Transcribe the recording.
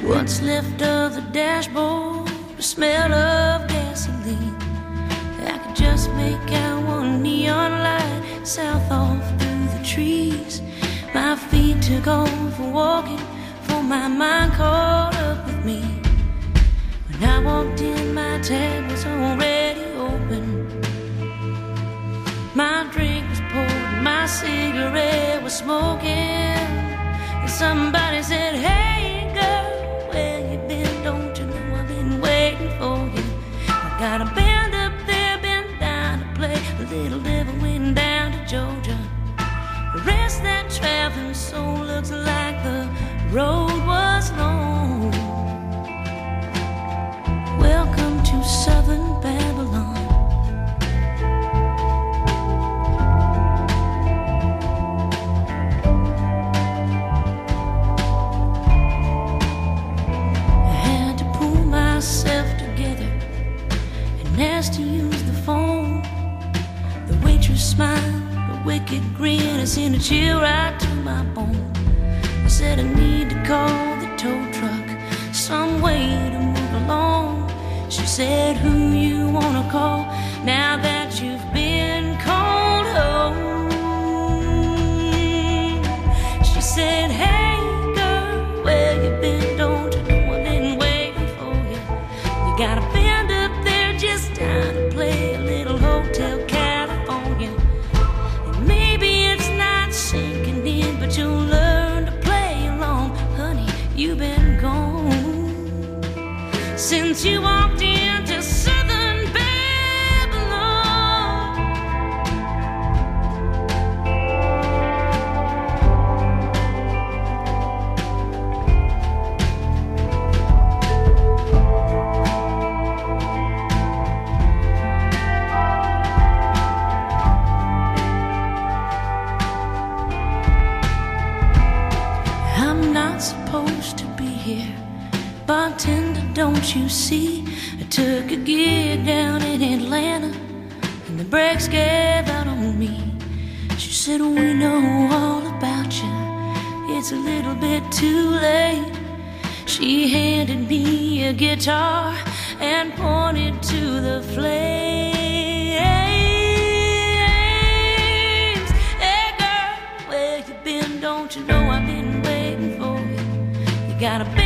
What's left of the dashboard, the smell of gasoline. I could just make out one neon light south off through the trees. My feet took off walking, for my mind caught up with me. When I walked in, my tab was already open. My drink was poured, my cigarette was smoking, and somebody said, "Hey girl, where you been? Don't you know I've been waiting for you? I got a band up there, been down to play. The little devil went down to Georgia. The rest that traveling soul looks like the road was long. Welcome to Southern Babylon." Myself together and asked to use the phone. The waitress smiled, a wicked grin, it seemed to chill right to my bone. I said I need to call the tow truck, some way to move along. She said, "Who you wanna call now that you've been called home?" She said, "Hey girl, where you been? Don't you know I've been waiting for you? Got a band up there just down to play, a little Hotel California. And maybe it's not sinking in, but you'll learn to play along. Honey, you've been gone since you walked into Southern Babylon. I'm not supposed to be here, bartender, don't you see? I took a gig down in Atlanta and the brakes gave out on me. She said, "We know all about you, it's a little bit too late." She handed me a guitar and pointed to the flames. "Hey girl, where you been? Don't you know I've been waiting for you? You got a